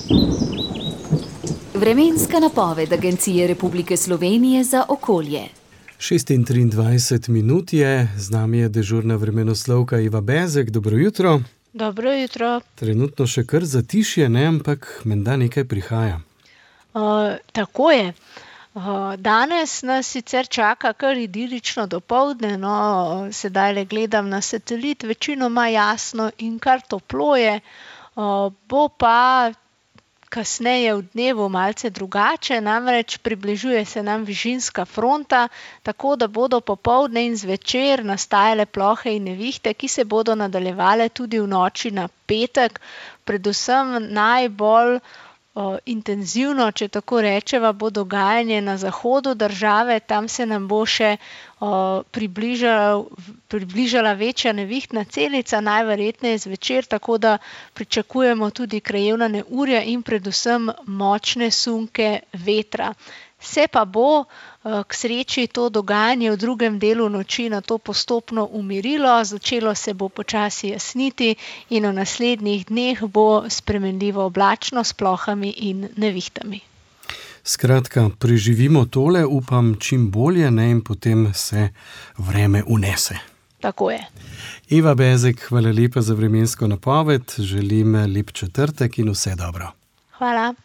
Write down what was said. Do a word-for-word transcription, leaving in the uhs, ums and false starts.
Vremenska napoved Agencije Republike Slovenije za okolje. šest in triindvajset minut je, z nami je dežurna vremenoslovka Iva Bezek. Dobro jutro. Dobro jutro. Trenutno še kar zatišje, ne, ampak menda nekaj prihaja. Uh, tako je. Uh, danes nas sicer čaka kar idilično dopoldne, no, sedaj le gledam na satelit, večinoma jasno in kar toplo je, uh, bo pa kasneje v dnevu malce drugače, namreč približuje se nam višinska fronta, tako da bodo popoldne in zvečer nastajale plohe in nevihte, ki se bodo nadaljevale tudi v noči na petek, predvsem najbolj o, intenzivno, če tako rečeva, bo dogajanje na zahodu države, tam se nam bo še o, približala, približala večja nevihtna celica, najverjetneje zvečer, tako da pričakujemo tudi krajevna neurja in predvsem močne sunke vetra. Se pa bo k sreči to dogajanje v drugem delu noči na to postopno umirilo, začelo se bo počasi jasniti in v naslednjih dneh bo spremenljivo oblačno s plohami in nevihtami. Skratka, preživimo tole, upam, čim bolje, ne, in potem se vreme unese. Tako je. Iva Bezek, hvala lepa za vremensko napoved, želim lep četrtek in vse dobro. Hvala.